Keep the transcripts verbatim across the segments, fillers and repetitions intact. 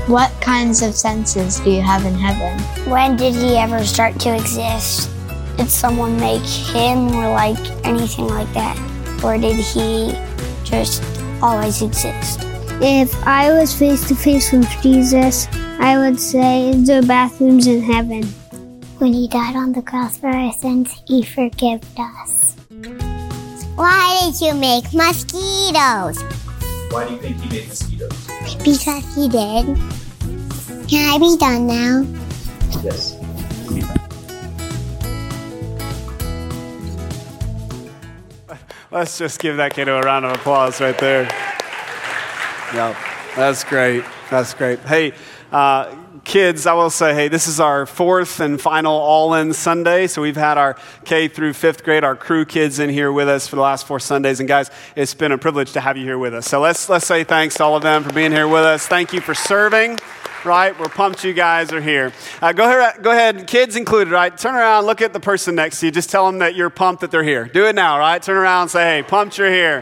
What kinds of senses do you have in heaven? When did he ever start to exist? Did someone make him or like anything like that? Or did he just always exist? If I was face to face with Jesus, I would say the bathrooms in heaven. When he died on the cross for our sins, he forgave us. Why did you make mosquitoes? Why do you think he made mosquitoes? Because he did. Can I be done now? Yes. Let's just give that kiddo a round of applause right there. Yeah, that's great. That's great. Hey, uh, kids, I will say, hey, this is our fourth and final All-In Sunday. So we've had our K through fifth grade, our crew kids in here with us for the last four Sundays. And guys, it's been a privilege to have you here with us. So let's let's say thanks to all of them for being here with us. Thank you for serving. Right? We're pumped you guys are here. Uh, go ahead, go ahead, kids included, right? Turn around, look at the person next to you. Just tell them that you're pumped that they're here. Do it now, right? Turn around and say, hey, pumped you're here.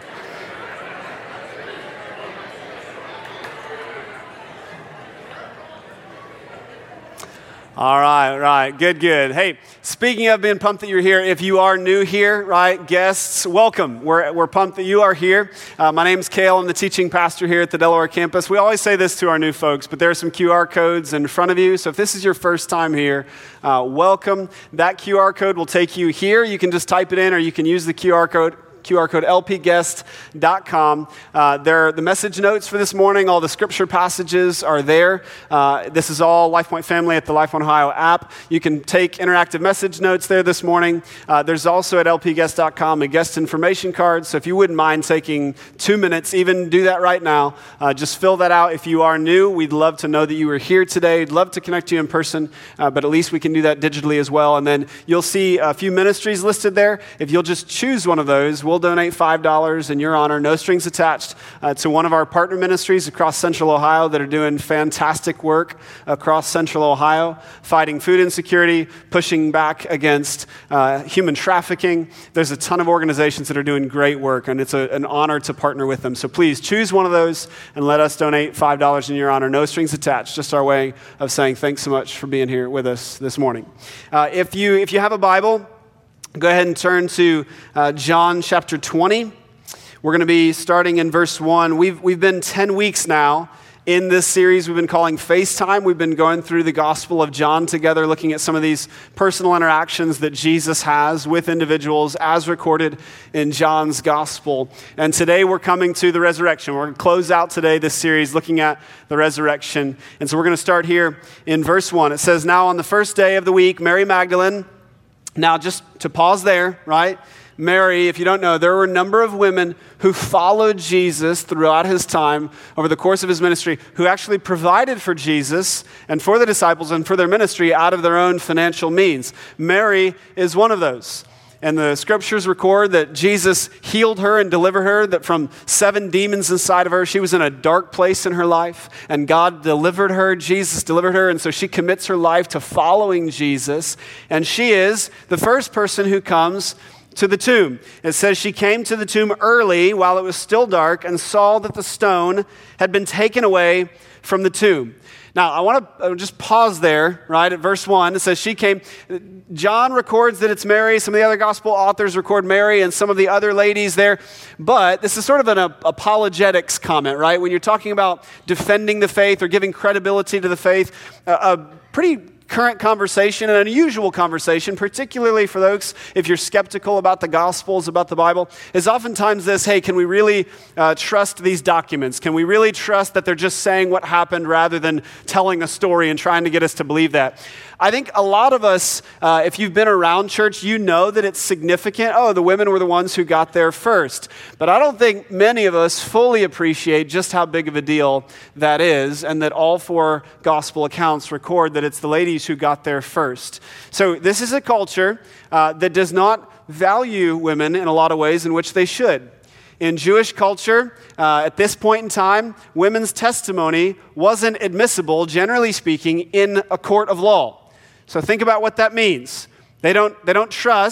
All right, right. Good, good. Hey, speaking of being pumped that you're here, if you are new here, right, guests, welcome. We're, we're pumped that you are here. Uh, my name's Cale. I'm the teaching pastor here at the Delaware campus. We always say this to our new folks, but there are some Q R codes in front of you. So if this is your first time here, uh, welcome. That Q R code will take you here. You can just type it in or you can use the Q R code. Q R code L P guest dot com. Uh, there are the message notes for this morning. All the scripture passages are there. Uh, this is all LifePoint family at the LifePoint Ohio app. You can take interactive message notes there this morning. Uh, there's also at L P guest dot com a guest information card. So if you wouldn't mind taking two minutes, even do that right now. Uh, just fill that out. If you are new, we'd love to know that you were here today. We'd love to connect you in person, uh, but at least we can do that digitally as well. And then you'll see a few ministries listed there. If you'll just choose one of those, we'll donate five dollars in your honor, no strings attached, uh, to one of our partner ministries across Central Ohio that are doing fantastic work across Central Ohio, fighting food insecurity, pushing back against uh, human trafficking. There's a ton of organizations that are doing great work, and it's a, an honor to partner with them. So please choose one of those and let us donate five dollars in your honor, no strings attached, just our way of saying thanks so much for being here with us this morning. Uh, if you if you have a Bible, go ahead and turn to uh, John chapter twenty. We're going to be starting in verse one. We've, we've been ten weeks now in this series we've been calling FaceTime. We've been going through the Gospel of John together, looking at some of these personal interactions that Jesus has with individuals as recorded in John's Gospel. And today we're coming to the resurrection. We're going to close out today this series looking at the resurrection. And so we're going to start here in verse one. It says, "Now on the first day of the week, Mary Magdalene..." Now, just to pause there, right? Mary, if you don't know, there were a number of women who followed Jesus throughout his time, over the course of his ministry, who actually provided for Jesus and for the disciples and for their ministry out of their own financial means. Mary is one of those. And the scriptures record that Jesus healed her and delivered her, that from seven demons inside of her, she was in a dark place in her life, and God delivered her, Jesus delivered her, and so she commits her life to following Jesus, and she is the first person who comes to the tomb. It says she came to the tomb early while it was still dark and saw that the stone had been taken away from the tomb. Now, I want to just pause there, right, at verse one. It says she came. John records that it's Mary. Some of the other gospel authors record Mary and some of the other ladies there. But this is sort of an apologetics comment, right? When you're talking about defending the faith or giving credibility to the faith, a, a pretty current conversation, an unusual conversation, particularly for those, if you're skeptical about the Gospels, about the Bible, is oftentimes this, hey, can we really uh, trust these documents? Can we really trust that they're just saying what happened rather than telling a story and trying to get us to believe that? I think a lot of us, uh, if you've been around church, you know that it's significant. Oh, the women were the ones who got there first. But I don't think many of us fully appreciate just how big of a deal that is, and that all four gospel accounts record that it's the ladies who got there first. So this is a culture uh, that does not value women in a lot of ways in which they should. In Jewish culture, uh, at this point in time, women's testimony wasn't admissible, generally speaking, in a court of law. So think about what that means. They don't, they don't trust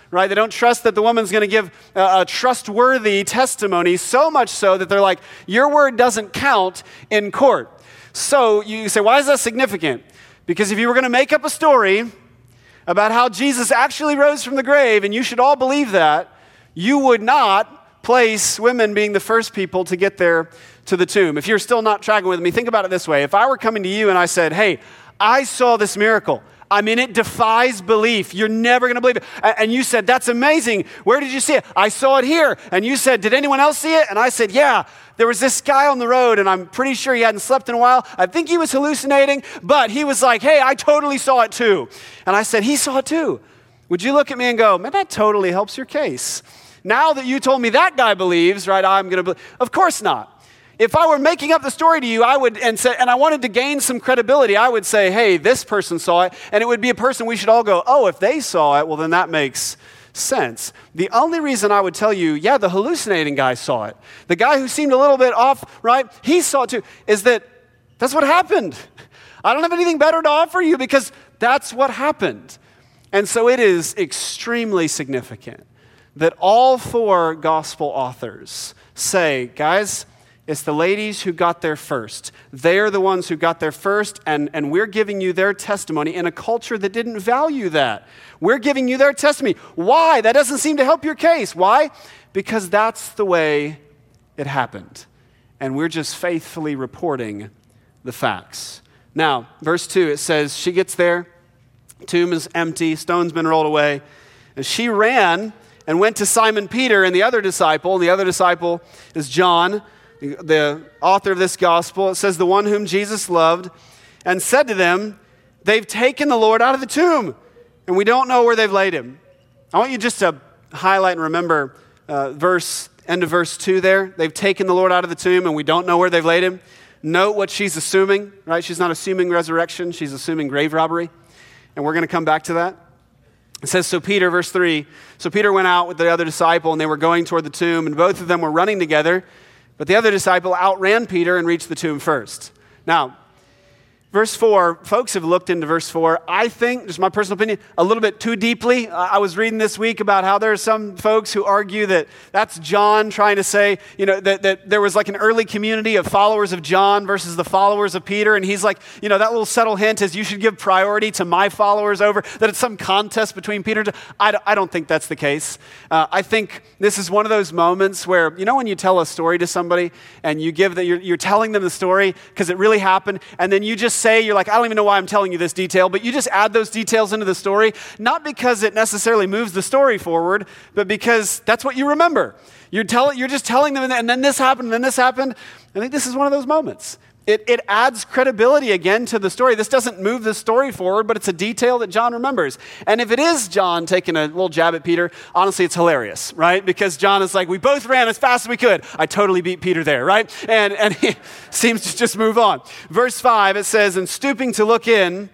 right? They don't trust that the woman's going to give a, a trustworthy testimony, so much so that they're like, your word doesn't count in court. So you say, why is that significant? Because if you were going to make up a story about how Jesus actually rose from the grave, and you should all believe that, you would not place women being the first people to get there to the tomb. If you're still not tracking with me, think about it this way. If I were coming to you and I said, hey, I saw this miracle. I mean, it defies belief. You're never going to believe it. And you said, that's amazing. Where did you see it? I saw it here. And you said, did anyone else see it? And I said, yeah, there was this guy on the road, and I'm pretty sure he hadn't slept in a while. I think he was hallucinating, but he was like, hey, I totally saw it too. And I said, he saw it too. Would you look at me and go, man, that totally helps your case. Now that you told me that guy believes, right, I'm going to believe. Of course not. If I were making up the story to you, I would, and say, and I wanted to gain some credibility, I would say, hey, this person saw it, and it would be a person we should all go, oh, if they saw it, well, then that makes sense. The only reason I would tell you, yeah, the hallucinating guy saw it, the guy who seemed a little bit off, right, he saw it too, is that that's what happened. I don't have anything better to offer you because that's what happened. And so it is extremely significant that all four gospel authors say, guys, it's the ladies who got there first. They're the ones who got there first, and, and we're giving you their testimony in a culture that didn't value that. We're giving you their testimony. Why? That doesn't seem to help your case. Why? Because that's the way it happened. And we're just faithfully reporting the facts. Now, verse two, it says, she gets there, tomb is empty, stone's been rolled away, and she ran and went to Simon Peter and the other disciple, and the other disciple is John, the author of this gospel. It says, the one whom Jesus loved, and said to them, they've taken the Lord out of the tomb, and we don't know where they've laid him. I want you just to highlight and remember uh, verse, end of verse two there. They've taken the Lord out of the tomb, and we don't know where they've laid him. Note what she's assuming, right? She's not assuming resurrection. She's assuming grave robbery, and we're going to come back to that. It says, so Peter, verse three, so Peter went out with the other disciple, and they were going toward the tomb, and both of them were running together. But the other disciple outran Peter and reached the tomb first. Now, verse four, folks have looked into verse four, I think, just my personal opinion, a little bit too deeply. I was reading this week about how there are some folks who argue that that's John trying to say, you know, that, that there was like an early community of followers of John versus the followers of Peter. And he's like, you know, that little subtle hint is you should give priority to my followers over, that it's some contest between Peter and John. I don't, I don't think that's the case. Uh, I think this is one of those moments where, you know, when you tell a story to somebody and you give that, you're, you're telling them the story because it really happened, and then you just say, you're like, I don't even know why I'm telling you this detail, but you just add those details into the story, not because it necessarily moves the story forward, but because that's what you remember. You're, tell, you're just telling them, and then this happened, and then this happened. I think this is one of those moments. It, it adds credibility again to the story. This doesn't move the story forward, but it's a detail that John remembers. And if it is John taking a little jab at Peter, honestly, it's hilarious, right? Because John is like, we both ran as fast as we could. I totally beat Peter there, right? And, and he seems to just move on. Verse five, it says, and stooping to look in,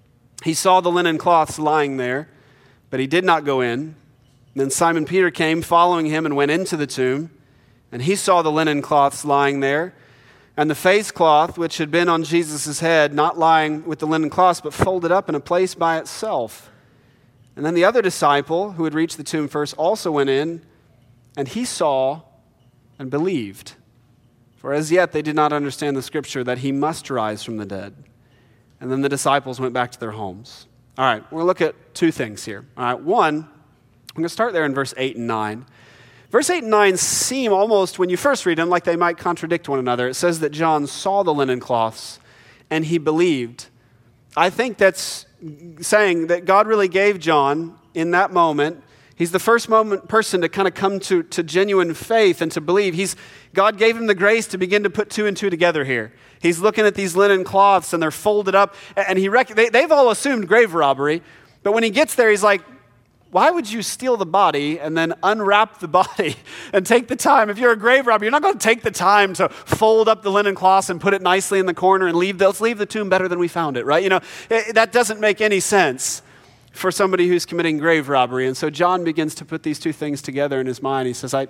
he saw the linen cloths lying there, but he did not go in. Then Simon Peter came following him and went into the tomb, and he saw the linen cloths lying there, and the face cloth, which had been on Jesus' head, not lying with the linen cloths, but folded up in a place by itself. And then the other disciple, who had reached the tomb first, also went in, and he saw and believed. For as yet they did not understand the scripture that he must rise from the dead. And then the disciples went back to their homes. All right, we're going to look at two things here. All right, one, I'm going to start there in verse eight and nine. Verse eight and nine seem almost, when you first read them, like they might contradict one another. It says that John saw the linen cloths and he believed. I think that's saying that God really gave John in that moment. He's the first moment person to kind of come to, to genuine faith and to believe. He's, God gave him the grace to begin to put two and two together here. He's looking at these linen cloths and they're folded up, and he rec- they, they've all assumed grave robbery. But when he gets there, he's like, why would you steal the body and then unwrap the body and take the time? If you're a grave robber, you're not going to take the time to fold up the linen cloths and put it nicely in the corner and leave, let's leave the tomb better than we found it, right? You know, it, that doesn't make any sense for somebody who's committing grave robbery. And so John begins to put these two things together in his mind. He says, I,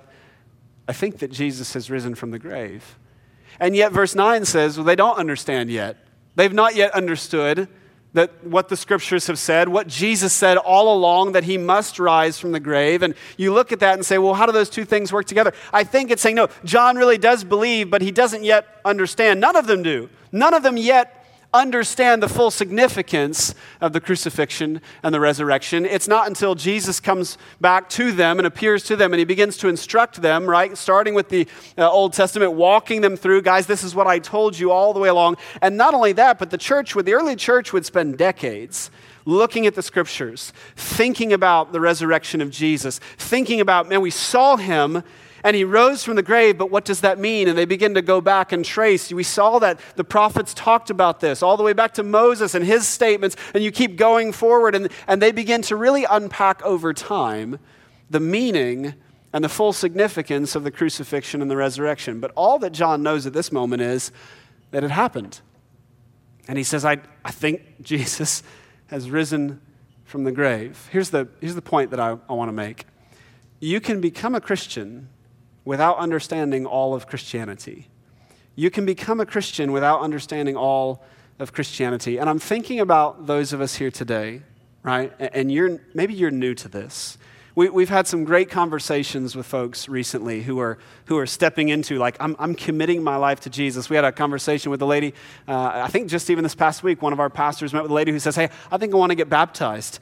I think that Jesus has risen from the grave. And yet verse nine says, well, they don't understand yet. They've not yet understood that what the scriptures have said, what Jesus said all along, that he must rise from the grave. And you look at that and say, well, how do those two things work together? I think it's saying, no, John really does believe, but he doesn't yet understand. None of them do. None of them yet understand the full significance of the crucifixion and the resurrection. It's not until Jesus comes back to them and appears to them and he begins to instruct them, right? Starting with the uh, Old Testament, walking them through, guys, this is what I told you all the way along. And not only that, but the church, would the early church would spend decades looking at the scriptures, thinking about the resurrection of Jesus, thinking about, man, we saw him and he rose from the grave, but what does that mean? And they begin to go back and trace. We saw that the prophets talked about this all the way back to Moses and his statements, and you keep going forward, and, and they begin to really unpack over time the meaning and the full significance of the crucifixion and the resurrection. But all that John knows at this moment is that it happened. And he says, I, I think Jesus has risen from the grave. Here's the, here's the point that I, I want to make. You can become a Christian without understanding all of Christianity. You can become a Christian without understanding all of Christianity. And I'm thinking about those of us here today, right? And you're maybe you're new to this. We, we've had some great conversations with folks recently who are who are stepping into, like, I'm, I'm committing my life to Jesus. We had a conversation with a lady, uh, I think just even this past week, one of our pastors met with a lady who says, hey, I think I want to get baptized.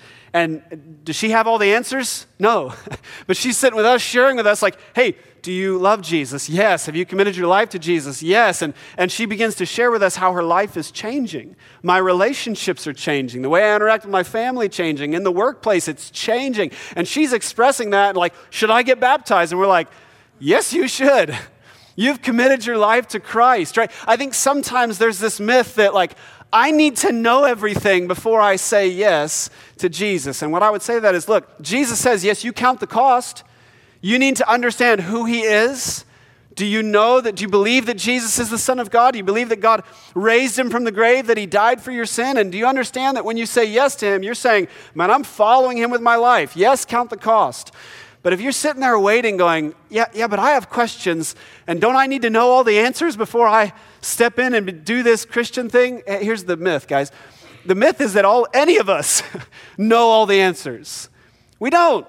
And does she have all the answers? No. But she's sitting with us, sharing with us, like, hey, do you love Jesus? Yes. Have you committed your life to Jesus? Yes. And, and she begins to share with us how her life is changing. My relationships are changing. The way I interact with my family changing. In the workplace, it's changing. And she's expressing that, and like, should I get baptized? And we're like, yes, you should. You've committed your life to Christ, right? I think sometimes there's this myth that, like, I need to know everything before I say yes to Jesus. And what I would say to that is, look, Jesus says, yes, you count the cost. You need to understand who he is. Do you know that, do you believe that Jesus is the Son of God? Do you believe that God raised him from the grave, that he died for your sin? And do you understand that when you say yes to him, you're saying, man, I'm following him with my life. Yes, count the cost. But if you're sitting there waiting going, yeah, yeah, but I have questions, and don't I need to know all the answers before I step in and do this Christian thing? Here's the myth, guys. The myth is that all any of us know all the answers. We don't.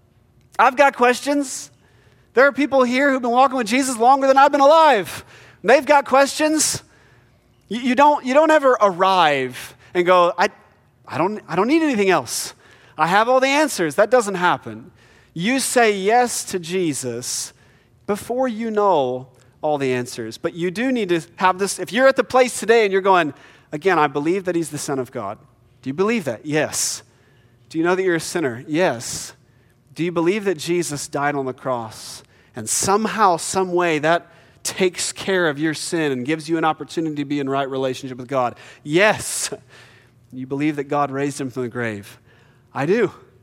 I've got questions. There are people here who've been walking with Jesus longer than I've been alive. They've got questions. You, you don't, you don't ever arrive and go, I, I don't, I don't need anything else. I have all the answers. That doesn't happen. You say yes to Jesus before you know all the answers. But you do need to have this. If you're at the place today and you're going, again, I believe that he's the Son of God. Do you believe that? Yes. Do you know that you're a sinner? Yes. Do you believe that Jesus died on the cross and somehow, some way that takes care of your sin and gives you an opportunity to be in right relationship with God? Yes. You believe that God raised him from the grave? I do.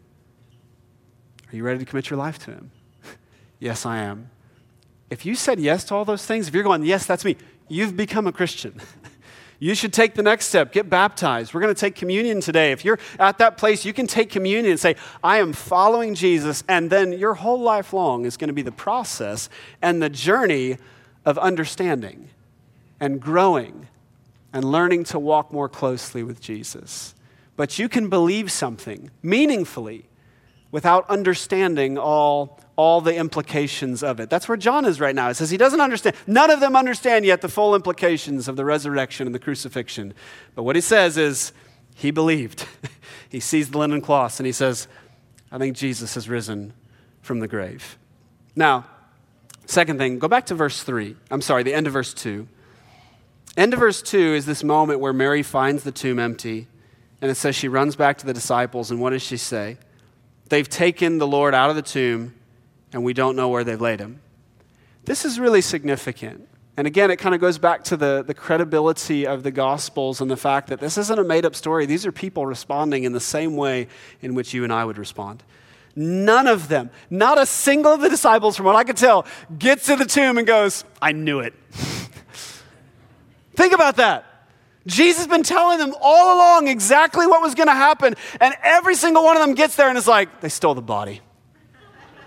Are you ready to commit your life to him? Yes, I am. If you said yes to all those things, if you're going, yes, that's me, you've become a Christian. You should take the next step, get baptized. We're going to take communion today. If you're at that place, you can take communion and say, I am following Jesus, and then your whole life long is going to be the process and the journey of understanding and growing and learning to walk more closely with Jesus. But you can believe something meaningfully without understanding all all the implications of it. That's where John is right now. It says he doesn't understand. None of them understand yet the full implications of the resurrection and the crucifixion. But what he says is he believed. He sees the linen cloths and he says, I think Jesus has risen from the grave. Now, second thing, go back to verse three. I'm sorry, the end of verse two. End of verse two is this moment where Mary finds the tomb empty, and it says she runs back to the disciples, and what does she say? They've taken the Lord out of the tomb, and we don't know where they've laid him. This is really significant. And again, it kind of goes back to the, the credibility of the Gospels and the fact that this isn't a made-up story. These are people responding in the same way in which you and I would respond. None of them, not a single of the disciples, from what I could tell, gets to the tomb and goes, I knew it. Think about that. Jesus has been telling them all along exactly what was going to happen, and every single one of them gets there and is like, they stole the body.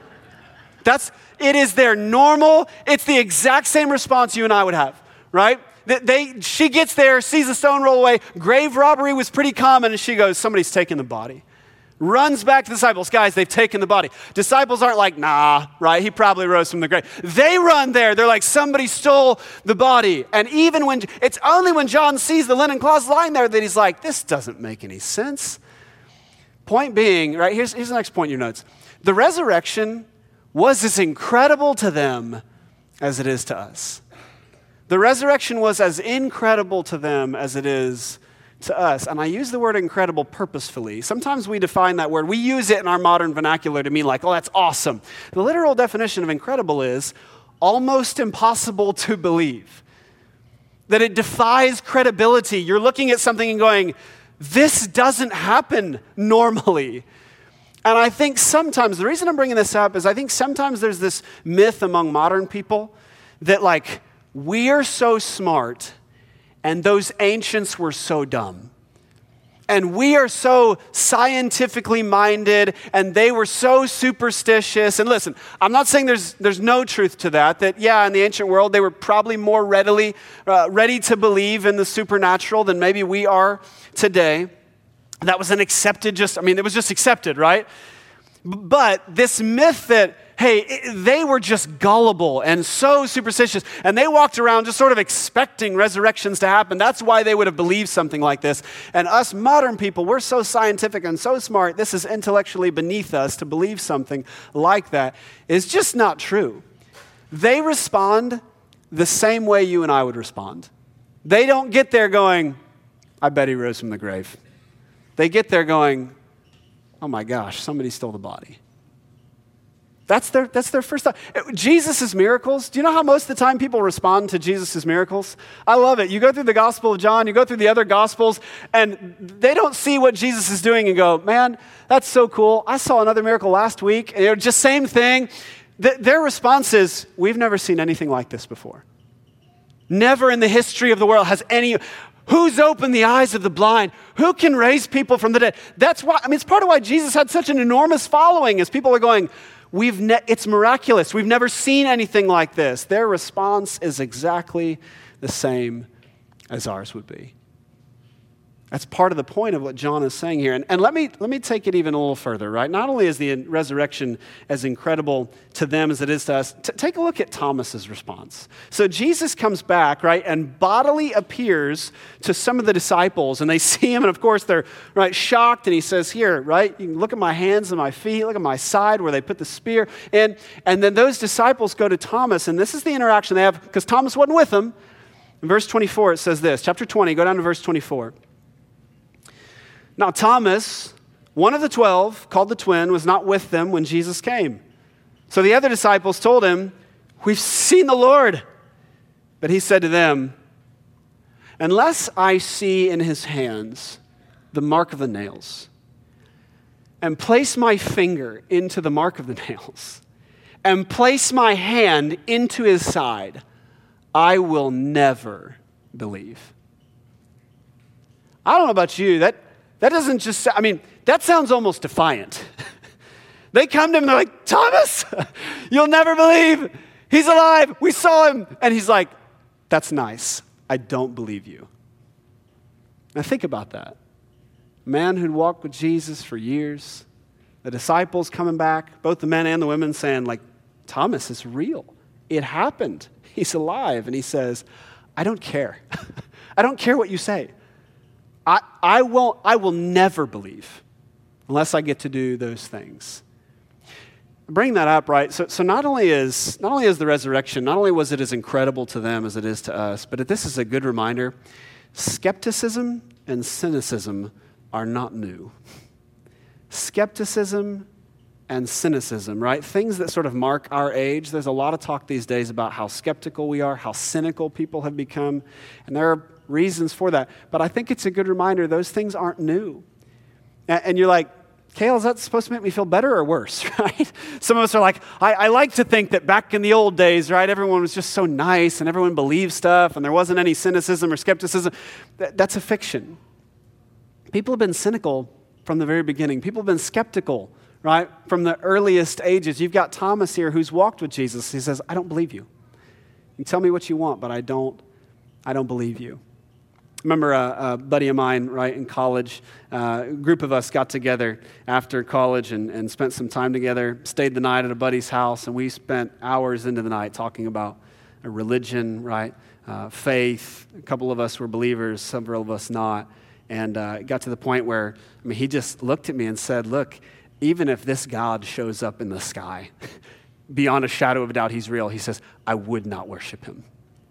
That's, it is their normal, it's the exact same response you and I would have, right? They, they, she gets there, sees the stone roll away. Grave robbery was pretty common, and she goes, somebody's taken the body. Runs back to the disciples. Guys, they've taken the body. Disciples aren't like, nah, right? He probably rose from the grave. They run there. They're like, somebody stole the body. And even when, it's only when John sees the linen cloths lying there that he's like, this doesn't make any sense. Point being, right, here's, here's the next point in your notes. The resurrection was as incredible to them as it is to us. The resurrection was as incredible to them as it is to us. And I use the word incredible purposefully. Sometimes we define that word. We use it in our modern vernacular to mean like, oh, that's awesome. The literal definition of incredible is almost impossible to believe. That it defies credibility. You're looking at something and going, this doesn't happen normally. And I think sometimes, the reason I'm bringing this up is I think sometimes there's this myth among modern people that like, we are so smart and those ancients were so dumb. And we are so scientifically minded and they were so superstitious. And listen, I'm not saying there's there's no truth to that, that yeah, in the ancient world, they were probably more readily uh, ready to believe in the supernatural than maybe we are today. That was an accepted, just, I mean, it was just accepted, right? But this myth that, hey, it, they were just gullible and so superstitious, and they walked around just sort of expecting resurrections to happen. That's why they would have believed something like this. And us modern people, we're so scientific and so smart, this is intellectually beneath us to believe something like that. It's just not true. They respond the same way you and I would respond. They don't get there going, I bet he rose from the grave. They get there going, oh my gosh, somebody stole the body. That's their, that's their first thought. Jesus' miracles, do you know how most of the time people respond to Jesus' miracles? I love it. You go through the Gospel of John, you go through the other Gospels, and they don't see what Jesus is doing and go, man, that's so cool. I saw another miracle last week, and it was just same thing. Th- their response is, we've never seen anything like this before. Never in the history of the world has any... Who's opened the eyes of the blind? Who can raise people from the dead? That's why, I mean, it's part of why Jesus had such an enormous following, is people are going, We've ne- it's miraculous. We've never seen anything like this. Their response is exactly the same as ours would be. That's part of the point of what John is saying here. And, and let me let me take it even a little further, right? Not only is the resurrection as incredible to them as it is to us, t- take a look at Thomas's response. So Jesus comes back, right, and bodily appears to some of the disciples, and they see him, and of course they're right shocked, and he says, here, right, you can look at my hands and my feet, look at my side where they put the spear in. And then those disciples go to Thomas, and this is the interaction they have, because Thomas wasn't with them. In verse twenty-four, it says this, chapter twenty, go down to verse twenty-four. Now Thomas, one of the twelve, called the twin, was not with them when Jesus came. So the other disciples told him, we've seen the Lord. But he said to them, unless I see in his hands the mark of the nails, and place my finger into the mark of the nails, and place my hand into his side, I will never believe. I don't know about you, that That doesn't just, I mean, that sounds almost defiant. They come to him and they're like, Thomas, you'll never believe. He's alive. We saw him. And he's like, that's nice. I don't believe you. Now think about that. A man who'd walked with Jesus for years, the disciples coming back, both the men and the women saying like, Thomas, it's real. It happened. He's alive. And he says, I don't care. I don't care what you say. I, I, won't, I will never believe unless I get to do those things. Bring that up, right? So, so not only is not only is the resurrection, not only was it as incredible to them as it is to us, but this is a good reminder, skepticism and cynicism are not new. Skepticism and cynicism, right? Things that sort of mark our age. There's a lot of talk these days about how skeptical we are, how cynical people have become, and there are reasons for that. But I think it's a good reminder those things aren't new. And, and you're like, Cale, is that supposed to make me feel better or worse, right? Some of us are like, I, I like to think that back in the old days, right, everyone was just so nice and everyone believed stuff and there wasn't any cynicism or skepticism. That, that's a fiction. People have been cynical from the very beginning. People have been skeptical, right, from the earliest ages. You've got Thomas here who's walked with Jesus. He says, I don't believe you. You can tell me what you want, but I don't I don't believe you. I remember a, a buddy of mine, right, in college, uh, a group of us got together after college and, and spent some time together, stayed the night at a buddy's house, and we spent hours into the night talking about a religion, right, uh, faith. A couple of us were believers, several of us not. And uh, it got to the point where, I mean, he just looked at me and said, look, even if this God shows up in the sky, beyond a shadow of a doubt he's real, he says, I would not worship him,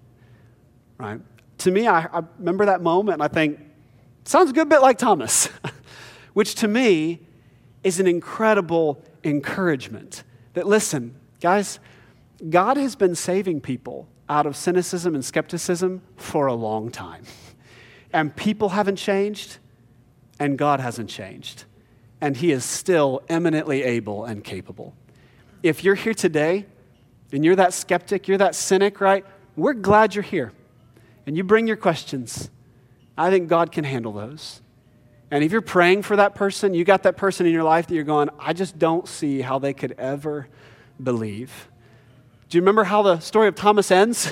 right? To me, I, I remember that moment, and I think, sounds a good bit like Thomas, which to me is an incredible encouragement. That listen, guys, God has been saving people out of cynicism and skepticism for a long time. And people haven't changed, and God hasn't changed. And he is still eminently able and capable. If you're here today, and you're that skeptic, you're that cynic, right? We're glad you're here. And you bring your questions. I think God can handle those. And if you're praying for that person, you got that person in your life that you're going, I just don't see how they could ever believe. Do you remember how the story of Thomas ends?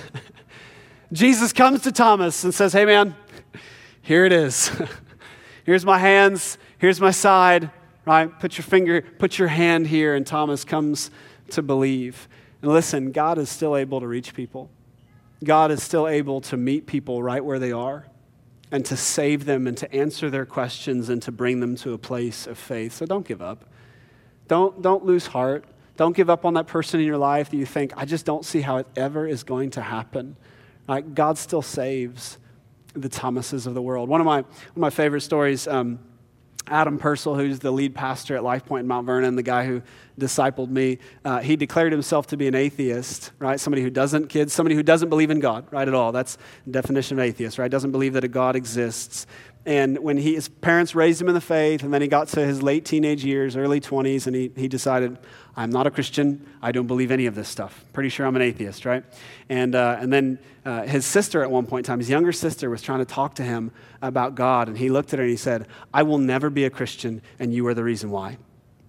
Jesus comes to Thomas and says, hey man, here it is. Here's my hands, here's my side, right? Put your finger, put your hand here, and Thomas comes to believe. And listen, God is still able to reach people. God is still able to meet people right where they are and to save them and to answer their questions and to bring them to a place of faith. So don't give up. Don't, don't lose heart. Don't give up on that person in your life that you think, I just don't see how it ever is going to happen. Right? God still saves the Thomases of the world. One of my, one of my favorite stories, um, Adam Purcell, who's the lead pastor at Life Point in Mount Vernon, the guy who discipled me, uh, he declared himself to be an atheist, right? Somebody who doesn't, kids, somebody who doesn't believe in God, right, at all. That's the definition of atheist, right? Doesn't believe that a God exists. And when he, his parents raised him in the faith, and then he got to his late teenage years, early twenties, and he, he decided, I'm not a Christian. I don't believe any of this stuff. Pretty sure I'm an atheist, right? And uh, and then uh, his sister at one point in time, his younger sister, was trying to talk to him about God, and he looked at her and he said, I will never be a Christian, and you are the reason why.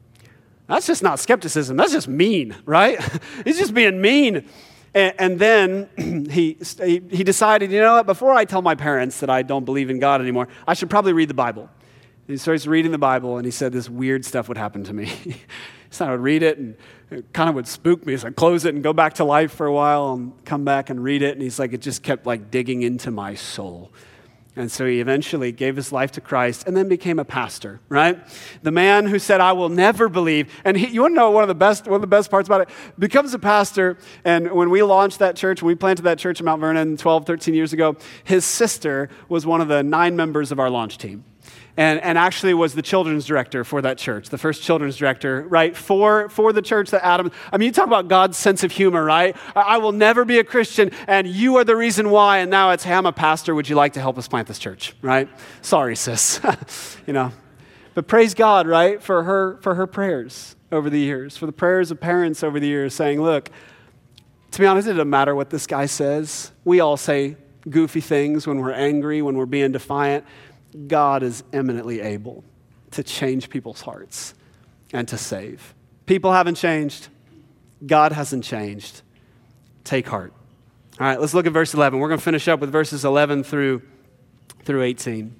That's just not skepticism. That's just mean, right? He's just being mean. And, and then he, he he decided, you know what, before I tell my parents that I don't believe in God anymore, I should probably read the Bible. And he starts reading the Bible, and he said this weird stuff would happen to me. So I would read it, and it kind of would spook me. So I'd close it and go back to life for a while and come back and read it. And he's like, it just kept like digging into my soul. And so he eventually gave his life to Christ and then became a pastor, right? The man who said, I will never believe. And he, you want to know one of the best one of the best parts about it? Becomes a pastor. And when we launched that church, when we planted that church in Mount Vernon twelve, thirteen years ago, his sister was one of the nine members of our launch team. And, and actually was the children's director for that church, the first children's director, right, for, for the church that Adam, I mean, you talk about God's sense of humor, right? I, I will never be a Christian, and you are the reason why, and now it's, hey, I'm a pastor, would you like to help us plant this church, right? Sorry, sis, you know. But praise God, right, for her, for her prayers over the years, for the prayers of parents over the years saying, look, to be honest, it doesn't matter what this guy says. We all say goofy things when we're angry, when we're being defiant. God is eminently able to change people's hearts and to save. People haven't changed. God hasn't changed. Take heart. All right, let's look at verse eleven. We're going to finish up with verses eleven through, through eighteen.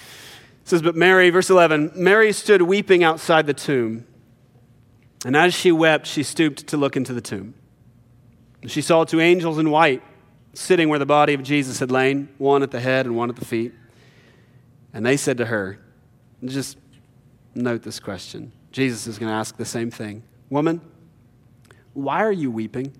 It says, but Mary, verse eleven, Mary stood weeping outside the tomb. And as she wept, she stooped to look into the tomb. She saw two angels in white sitting where the body of Jesus had lain, one at the head and one at the feet. And they said to her, just note this question. Jesus is going to ask the same thing. Woman, why are you weeping?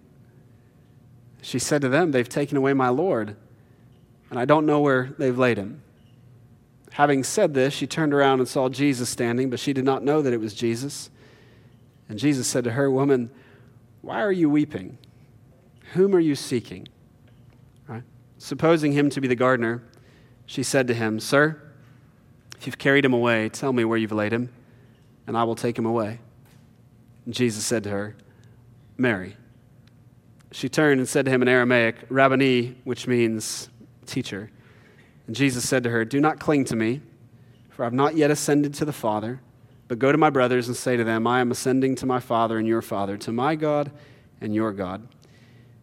She said to them, they've taken away my Lord, and I don't know where they've laid him. Having said this, she turned around and saw Jesus standing, but she did not know that it was Jesus. And Jesus said to her, woman, why are you weeping? Whom are you seeking? Right? Supposing him to be the gardener, she said to him, sir, if you've carried him away, tell me where you've laid him, and I will take him away. And Jesus said to her, Mary. She turned and said to him in Aramaic, Rabboni, which means teacher. And Jesus said to her, do not cling to me, for I have not yet ascended to the Father, but go to my brothers and say to them, I am ascending to my Father and your Father, to my God and your God.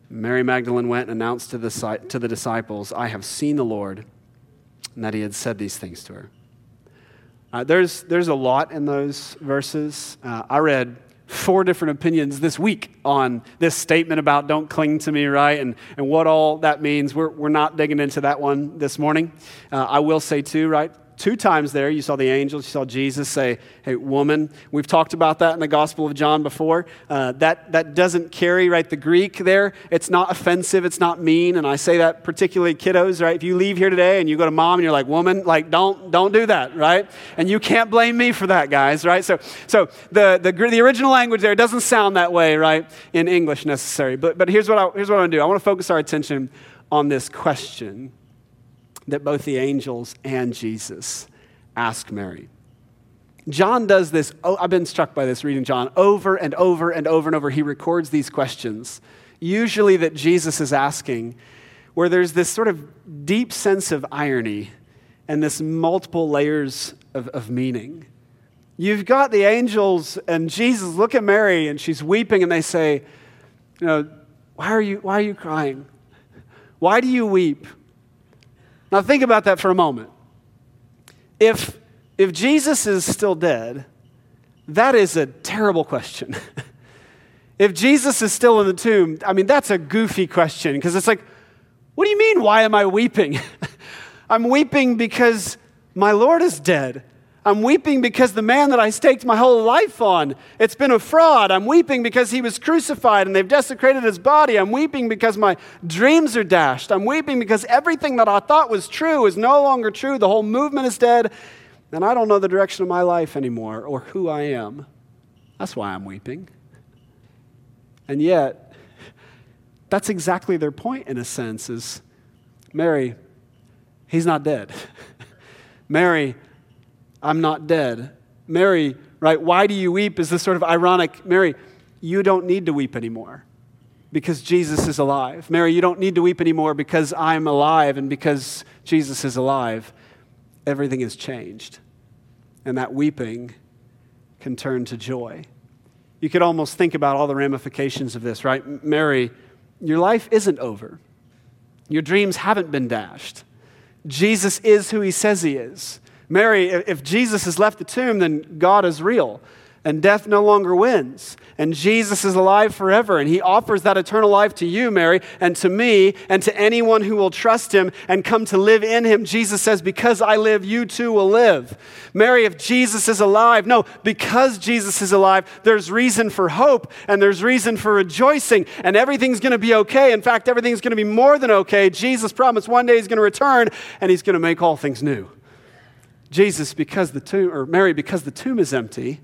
Mary Magdalene went and announced to the, to the disciples, I have seen the Lord, and that he had said these things to her. Uh, there's, there's a lot in those verses. Uh, I read four different opinions this week on this statement about don't cling to me, right? And, and what all that means. We're, we're not digging into that one this morning. Uh, I will say too, right? Two times there, you saw the angels, you saw Jesus say, hey, woman. We've talked about that in the Gospel of John before. Uh, that, that doesn't carry, right, the Greek there. It's not offensive, it's not mean. And I say that particularly kiddos, right? If you leave here today and you go to mom and you're like, woman, like, don't don't do that, right? And you can't blame me for that, guys, right? So so the, the, the original language there doesn't sound that way, right, in English necessary. But, but here's what I, here's what I want to do. I want to focus our attention on this question that both the angels and Jesus ask Mary. John does this, oh, I've been struck by this reading John, over and over and over and over. He records these questions, usually that Jesus is asking, where there's this sort of deep sense of irony and this multiple layers of, of meaning. You've got the angels and Jesus look at Mary and she's weeping and they say, you know, why are you, why are you crying? Why do you weep? Now think about that for a moment. If, if Jesus is still dead, that is a terrible question. If Jesus is still in the tomb, I mean, that's a goofy question because it's like, what do you mean, why am I weeping? I'm weeping because my Lord is dead. I'm weeping because the man that I staked my whole life on, it's been a fraud. I'm weeping because he was crucified and they've desecrated his body. I'm weeping because my dreams are dashed. I'm weeping because everything that I thought was true is no longer true. The whole movement is dead, and I don't know the direction of my life anymore or who I am. That's why I'm weeping. And yet, that's exactly their point in a sense, is Mary, he's not dead. Mary, I'm not dead. Mary, right, why do you weep is this sort of ironic, Mary, you don't need to weep anymore because Jesus is alive. Mary, you don't need to weep anymore because I'm alive and because Jesus is alive. Everything has changed. And that weeping can turn to joy. You could almost think about all the ramifications of this, right? Mary, your life isn't over. Your dreams haven't been dashed. Jesus is who he says he is. Mary, if Jesus has left the tomb, then God is real, and death no longer wins, and Jesus is alive forever, and he offers that eternal life to you, Mary, and to me, and to anyone who will trust him and come to live in him. Jesus says, because I live, you too will live. Mary, if Jesus is alive, no, because Jesus is alive, there's reason for hope, and there's reason for rejoicing, and everything's going to be okay. In fact, everything's going to be more than okay. Jesus promised one day he's going to return, and he's going to make all things new. Jesus, because the tomb, or Mary, because the tomb is empty,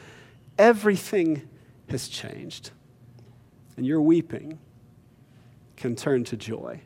everything has changed. And your weeping can turn to joy.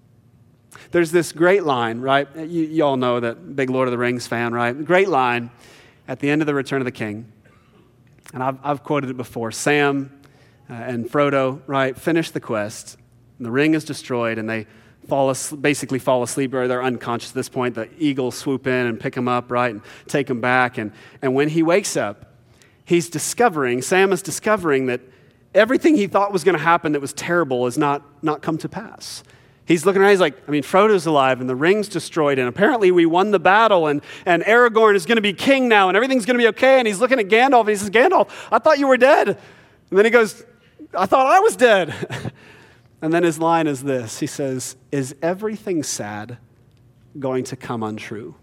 There's this great line, right? You, you all know that, big Lord of the Rings fan, right? Great line at the end of the Return of the King. And I've, I've quoted it before. Sam uh, and Frodo, right, finish the quest. And the ring is destroyed, and they fall asleep, basically fall asleep, or they're unconscious at this point. The eagles swoop in and pick him up, right, and take him back. And, and when he wakes up, he's discovering, Sam is discovering that everything he thought was going to happen that was terrible has not, not come to pass. He's looking around, he's like, I mean, Frodo's alive, and the ring's destroyed, and apparently we won the battle, and, and Aragorn is going to be king now, and everything's going to be okay. And he's looking at Gandalf, and he says, Gandalf, I thought you were dead. And then he goes, I thought I was dead. And then his line is this. He says, is everything sad going to come untrue?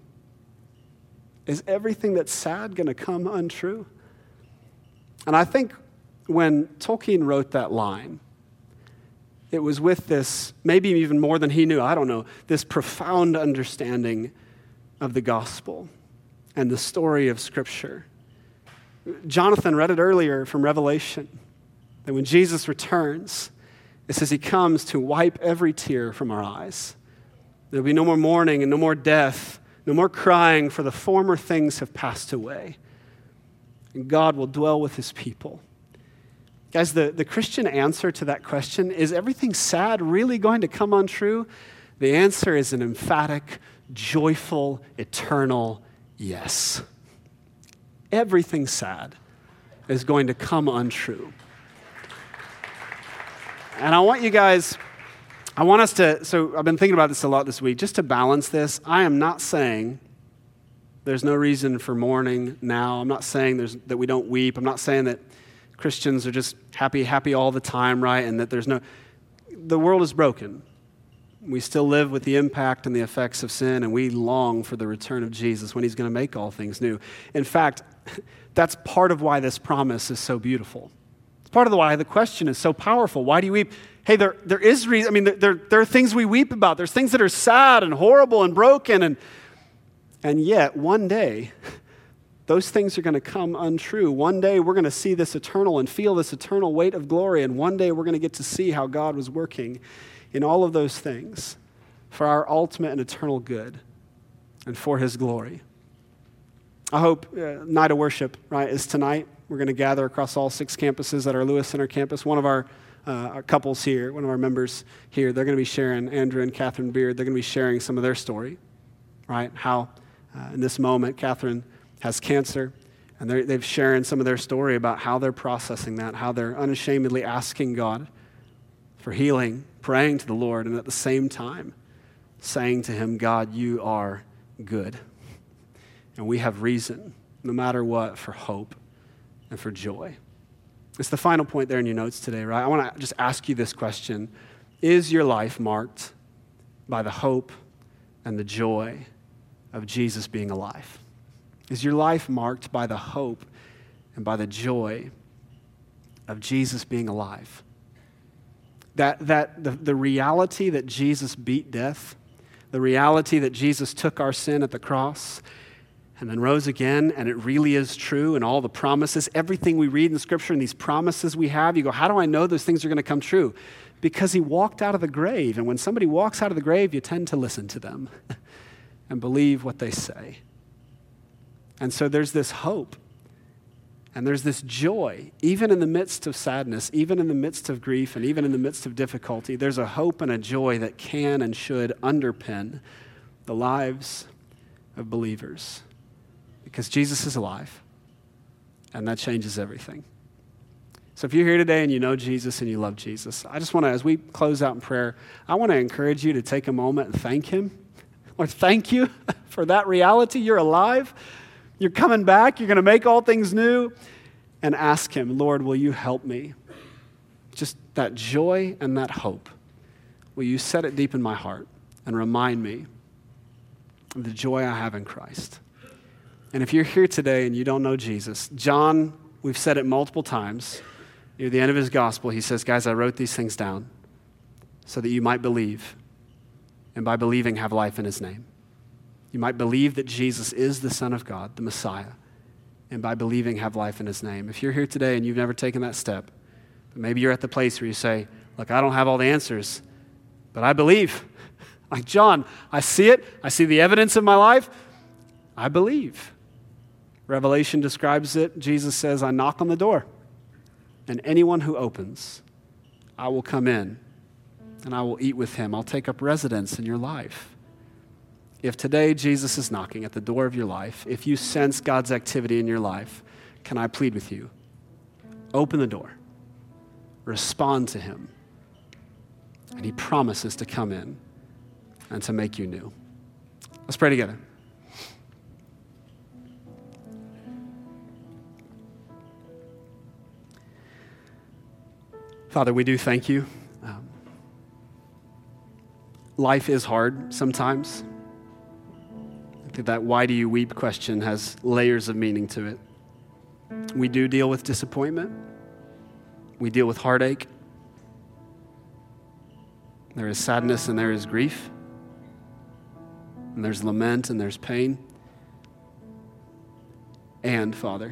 Is everything that's sad going to come untrue? And I think when Tolkien wrote that line, it was with this, maybe even more than he knew, I don't know, this profound understanding of the gospel and the story of Scripture. Jonathan read it earlier from Revelation, that when Jesus returns, it says he comes to wipe every tear from our eyes. There'll be no more mourning and no more death, no more crying, for the former things have passed away. And God will dwell with his people. Guys, the, the Christian answer to that question, is everything sad really going to come untrue? The answer is an emphatic, joyful, eternal yes. Everything sad is going to come untrue. And I want you guys, I want us to, so I've been thinking about this a lot this week, just to balance this. I am not saying there's no reason for mourning now. I'm not saying there's, that we don't weep. I'm not saying that Christians are just happy, happy all the time, right? And that there's no, the world is broken. We still live with the impact and the effects of sin, and we long for the return of Jesus when he's going to make all things new. In fact, that's part of why this promise is so beautiful. It's part of the why the question is so powerful. Why do you weep? Hey, there, there is reason. I mean, there, there are things we weep about. There's things that are sad and horrible and broken, and and yet one day, those things are going to come untrue. One day, we're going to see this eternal and feel this eternal weight of glory, and one day, we're going to get to see how God was working in all of those things for our ultimate and eternal good and for his glory. I hope uh, night of worship, right, is tonight. We're going to gather across all six campuses at our Lewis Center campus. One of our, uh, our couples here, one of our members here, they're going to be sharing, Andrew and Catherine Beard, they're going to be sharing some of their story, right? How uh, in this moment, Catherine has cancer, and they've sharing some of their story about how they're processing that, how they're unashamedly asking God for healing, praying to the Lord, and at the same time saying to him, God, you are good. And we have reason, no matter what, for hope and for joy. It's the final point there in your notes today, right? I want to just ask you this question. Is your life marked by the hope and the joy of Jesus being alive? Is your life marked by the hope and by the joy of Jesus being alive? That, that the, the reality that Jesus beat death, the reality that Jesus took our sin at the cross and then rose again, and it really is true, and all the promises, everything we read in Scripture and these promises we have, you go, how do I know those things are going to come true? Because he walked out of the grave, and when somebody walks out of the grave, you tend to listen to them and believe what they say. And so there's this hope, and there's this joy, even in the midst of sadness, even in the midst of grief, and even in the midst of difficulty, there's a hope and a joy that can and should underpin the lives of believers. Because Jesus is alive, and that changes everything. So if you're here today and you know Jesus and you love Jesus, I just want to, as we close out in prayer, I want to encourage you to take a moment and thank him. Lord, thank you for that reality. You're alive. You're coming back. You're going to make all things new. And ask him, Lord, will you help me? Just that joy and that hope. Will you set it deep in my heart and remind me of the joy I have in Christ? And if you're here today and you don't know Jesus, John, we've said it multiple times, near the end of his gospel, he says, guys, I wrote these things down so that you might believe, and by believing have life in his name. You might believe that Jesus is the Son of God, the Messiah, and by believing have life in his name. If you're here today and you've never taken that step, but maybe you're at the place where you say, look, I don't have all the answers, but I believe. Like John, I see it. I see the evidence in my life. I believe. Revelation describes it. Jesus says, I knock on the door, and anyone who opens, I will come in, and I will eat with him. I'll take up residence in your life. If today Jesus is knocking at the door of your life, if you sense God's activity in your life, can I plead with you? Open the door. Respond to him. And he promises to come in and to make you new. Let's pray together. Father, we do thank you. Um, life is hard sometimes. I think that why do you weep question has layers of meaning to it. We do deal with disappointment. We deal with heartache. There is sadness and there is grief. And there's lament and there's pain. And, Father,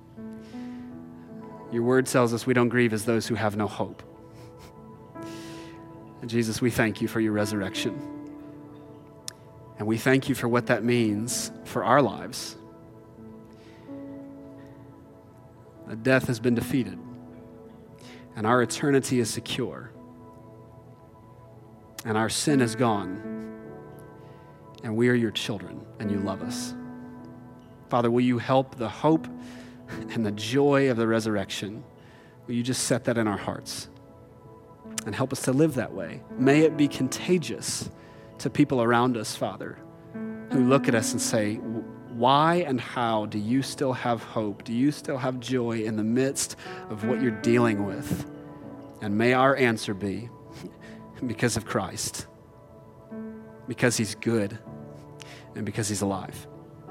your word tells us we don't grieve as those who have no hope. And Jesus, we thank you for your resurrection. And we thank you for what that means for our lives. That death has been defeated, and our eternity is secure, and our sin is gone, and we are your children, and you love us. Father, will you help the hope and the joy of the resurrection? Will you just set that in our hearts? and help us to live that way. May it be contagious to people around us, Father, who look at us and say, why and how do you still have hope? Do you still have joy in the midst of what you're dealing with? And may our answer be, because of Christ, because he's good, and because he's alive.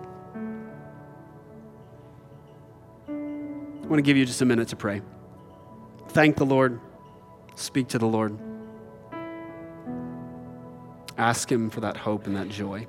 I want to give you just a minute to pray. Thank the Lord. Speak to the Lord. Ask him for that hope and that joy.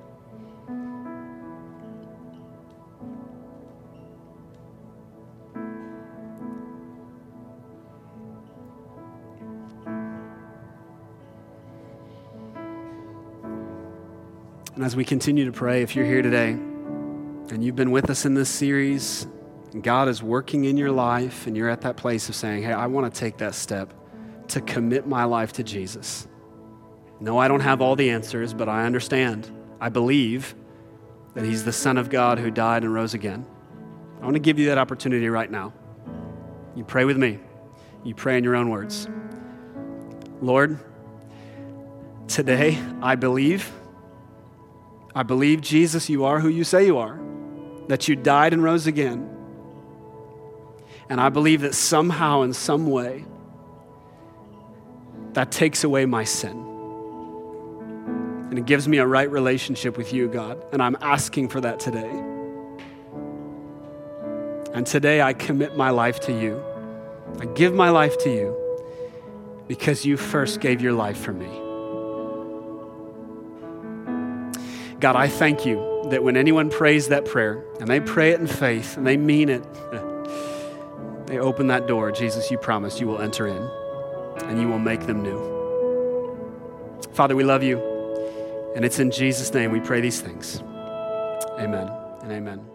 And as we continue to pray, if you're here today and you've been with us in this series, and God is working in your life, and you're at that place of saying, hey, I want to take that step to commit my life to Jesus. No, I don't have all the answers, but I understand. I believe that he's the Son of God who died and rose again. I want to give you that opportunity right now. You pray with me. You pray in your own words. Lord, today I believe I believe, Jesus, you are who you say you are, that you died and rose again. And I believe that somehow, in some way, that takes away my sin. And it gives me a right relationship with you, God. And I'm asking for that today. And today I commit my life to you. I give my life to you because you first gave your life for me. God, I thank you that when anyone prays that prayer and they pray it in faith and they mean it, they open that door. Jesus, you promised you will enter in and you will make them new. Father, we love you, and it's in Jesus' name we pray these things. Amen and amen.